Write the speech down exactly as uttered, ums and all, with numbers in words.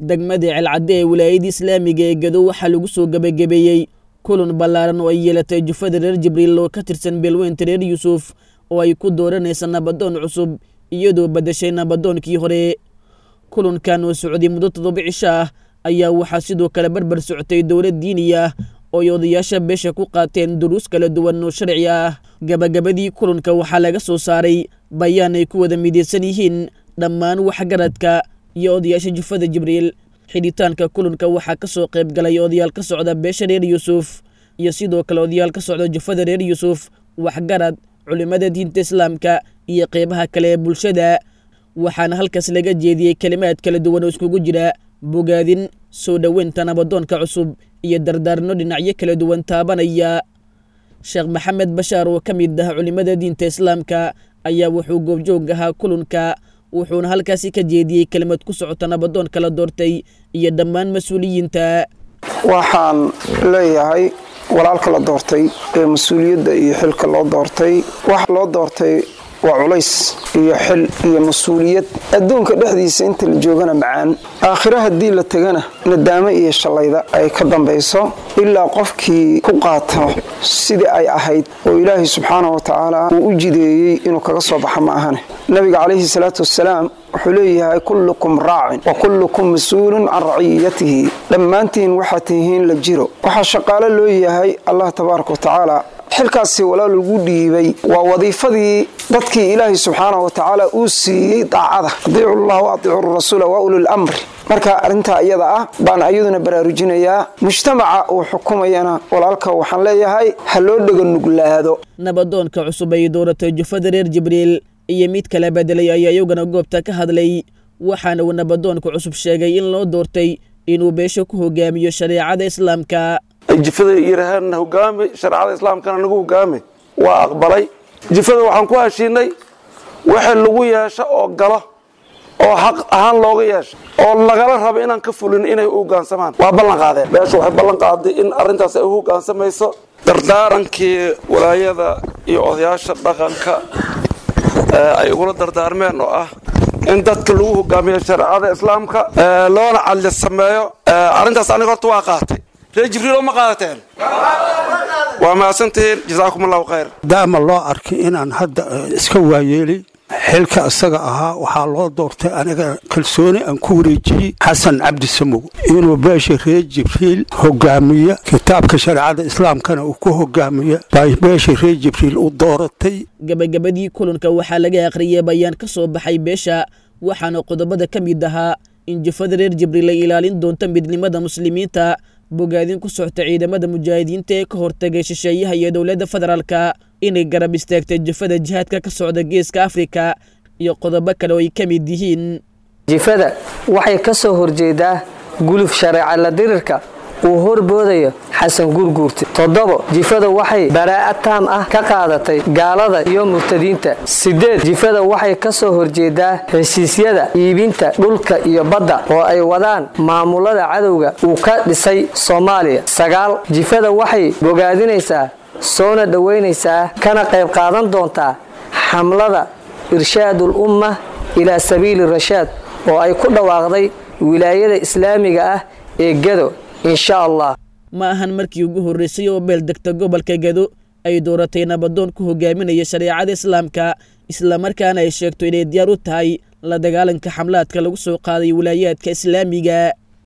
degmada Celcadde ee wilaayada Islaamiga ee Gado waxa lagu soo gabagabeeyay kulan ballaaran oo ay yeelatay jufada reer Jibriil oo ka tirsan beelweynta reer Yuusuf oo ay ku dooranaysan nabadoon cusub iyadoo badashay nabadoonkii hore. kulankan oo socday muddo toddoba cisho ah ayaa waxaa sidoo kale barbar socotay dowlad diini ah oo odayaasha beesha ku qaateen duruus kala duwan oo sharci ah. gabagabadii kulanka waxaa laga soo saaray bayaan ay ku wada midaysan yihiin dhammaan waxgaradka iyo odayaasha jufada Jibriil. xidhitaanka kulanka waxaa ka soo qayb galay odayaal ka socda beesha reer Yuusuf iyo sidoo kale odayaal ka socda jufada reer Yuusuf, waxgarad, culimada diinta Islaamka iyo qeybaha kale ee bulshada. waxaana halkaas laga jeediyay kalimaad kala duwan oo iskugu jira bogaadin, soo dhaweynta nabadoonka cusub iyo dardaarno dhinacyo kala duwan taabanaya. Sheekh Maxamed Bashaar oo ka mid ah culimada diinta Islaamka ayaa wuxuu goobjoog ahaa kulanka, wuxuuna halkaasi ka jeediyay kelimad ku socota nabadoonka la doortay iyo dhammaan mas'uuliyiinta. waxaan leeyahay walaalka la doortay ee mas'uuliyadda iyo xilka loo doortay wax loo doortay waa culays iyo xil iyo mas'uuliyad adduunka dhexdiisa inta la joogana macaan, aakhira haddii la tagana nadaamo iyo shalayda ay ka dambayso ilaa qofkii ku qaato sidii ay ahayd oo ilaahay subxaanahu wa tacaala uu u jideeyey inuu kaga soo baxo ma ahane. nabiga calayhi salaatu wassalaam wuxuu leeyahay kullukum raacin wa kullukum mas-uulun can raciyatihi, dhammaantiin waxaad tihiin la jiro, waxaa shaqaalo loo yahay allah tabaaraka wa tacaala. xilkaasi walaal lagu dhiibay waa wadiifadii dadkii ilaahay subxaanahu wa tacaala uu siiyey daacada, adiicu allah wa adiicu rasuula wa ulul amri. marka arrintaa iyada ah baan ayaduna baraarujinayaa mujtamaca uu xukumayana walaalka waxaan leeyahay ha loo dhega nuglaado. nabadoonka cusub ay dooratay jufada reer Jibriil iyo mid kala bedelay ayaa iyagana goobta ka hadlay, waxaana uu nabadoonka cusub sheegay in loo doortay inuu beesha ku hogaamiyo shariicada Islaamka. jifada yiraahdan hogaami sharciyada islaamkana nagu hogaami waa aqbalay. jifada waxaan ku heshiinay waxa lagu yeesho oo galo oo xaq ahaan looga yeesho oo lagala rabo inaan ka fulin inay u hogaansamaan waa ballan qaadeen. beeshu waxay ballan qaaday in arrintaas ay u hogaansamayso dardaarankii walaayada iyo odayaasha dhaqanka ay ugu dardaarmeen oo ah in dadka lagu hogaamiyo sharciyada islaamka loona cadli sameeyo. arrintaas aniga horta waa qaatay. reer Jibriil ma qaadateen waa ma asanteen jazaakum allahu khayr. daama loo arkay inaan hadda iska waayeelay xilka asaga ahaa waxaa loo doortay aniga kalsooni aan ku wareejiyey xasan cabdi samow inuu beesha reer Jibriil hogaamiyo kitaabka shariicada islaamkana uu ku hogaamiyo bay beesha reer Jibriil u dooratay. gabagabadii kulanka waxaa laga aqriyay bayaan ka soo baxay beesha, waxaana qodobada ka mid ahaa in jufada reer Jibriil ay ilaalin doonto midnimada muslimiinta, bogaadin ku socota ciidamada mujaahidiinta ee ka hortagay shisheeyaha iyo dowladda federaalka, inay garab istaagtay jufada jihaadka ka socda geeska Afrika iyo qodobo kale oo ay ka mid yihiin. jifada waxay ka soo horjeedaa guluf sharci la dirirka uu horboodayo xasan gurguurti. toddoba jifada waxay baraa'ad taam ah ka qaadatay gaalada iyo murtadiinta. sideed jifada waxay ka soo horjeedaa heshiisyada iibinta dhulka iyo badda oo ay wadaan maamulada cadowga uu ka dhisay Soomaaliya. sagaal jifada waxay bogaadinaysaa soona dhaweynaysaa kana qayb qaadan doontaa xamlada irshaadul umma ilaa sabiili rashaad oo ay ku dhawaaqday wilaayada islaamiga ah ee Gado. insha Allah ma ahan markii ugu horeysay oo beel degta gobolka Gado ay dooratay nabadoon ku hogaaminaya shariicada Islaamka, isla markaana ay sheegto inay diyaar u tahay la dagaalanka xamlaadka lagu soo qaaday wilaayadka Islaamiga.